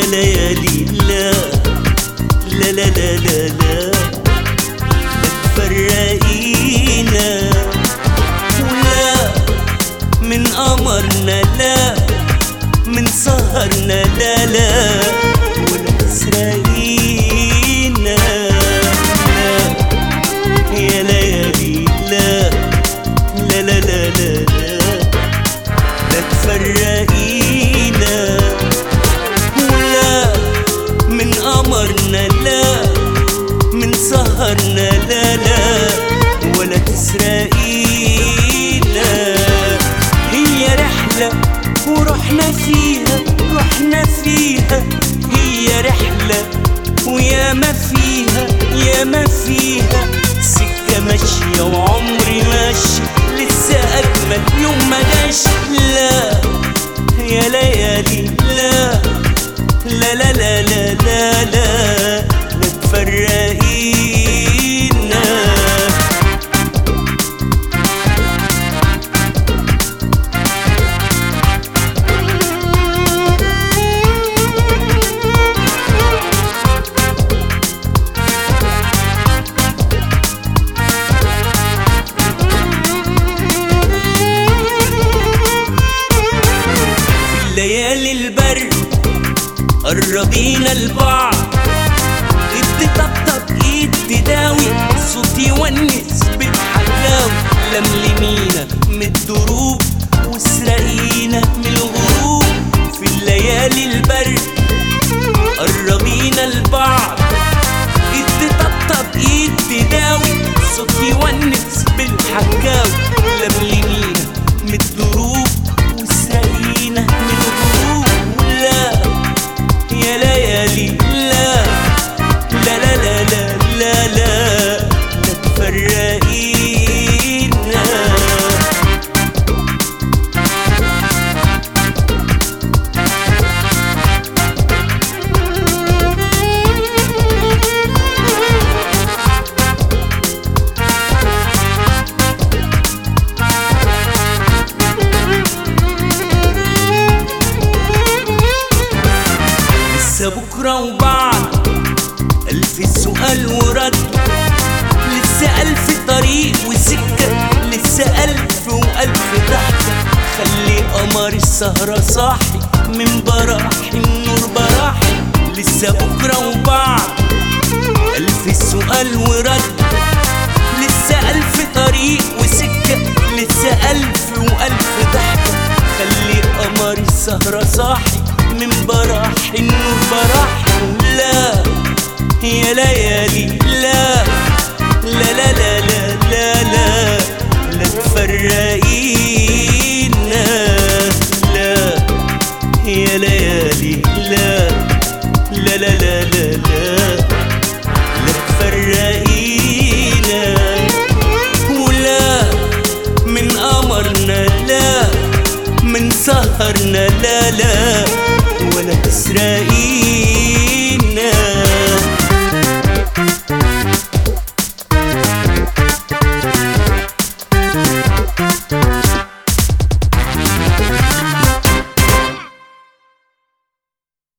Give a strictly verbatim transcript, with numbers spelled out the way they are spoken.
ليالي لا لا لا لا لا لا تفرقينا، ولا من قمرنا لا من سهرنا لا لا ولا تسرقينا. لا يا ليالي لا لا لا لا لا لا لا تفرقينا، ولا من قمرنا لا من سهرنا لا لا ولا تسرقينا. هي رحلة ورحنا فيها رحنا فيها، هي رحلة ويا ما فيها يا ما فيها، سكة ماشية وعمري ماشي لسه أجمل يوم ما جاش. لا يا ليالي لا لا لا لا لا لا لا لا تفرقينا. ليالي البرد قربينا لبعض، ايد تطبطب ايد تداوي، صوت يونس بالحكاوي، لملمينا من الدروب واسرقينا من الغروب. في الليالي البرد قربينا لبعض، ايد تطبطب ايد تداوي، صوت يونس بالحكاوي، لملمينا من الدروب واسرقينا من الغروب. لا يا ليالي لا لا لا لا لا لا لا لا تفرقينا. لسه بكرة وبعد ألف سؤال ورد، لسه ألف طريق وسكة، لسه ألف وألف ضحكة. خلي قمر السهرة صاحي من براحي النور براحي. لسه بكرة وبعد ألف سؤال ورد، لسه ألف طريق وسكة، لسه ألف وألف ضحكة. خلي قمر السهرة صاحي من براحي النور براحي. لا يا ليالي لا لا لا لا لا لا لا لا تفرقينا. لا يا ليالي لا لا لا لا لا لا لا تفرقينا، ولا من قمرنا لا من سهرنا لا لا ولا تسرقينا.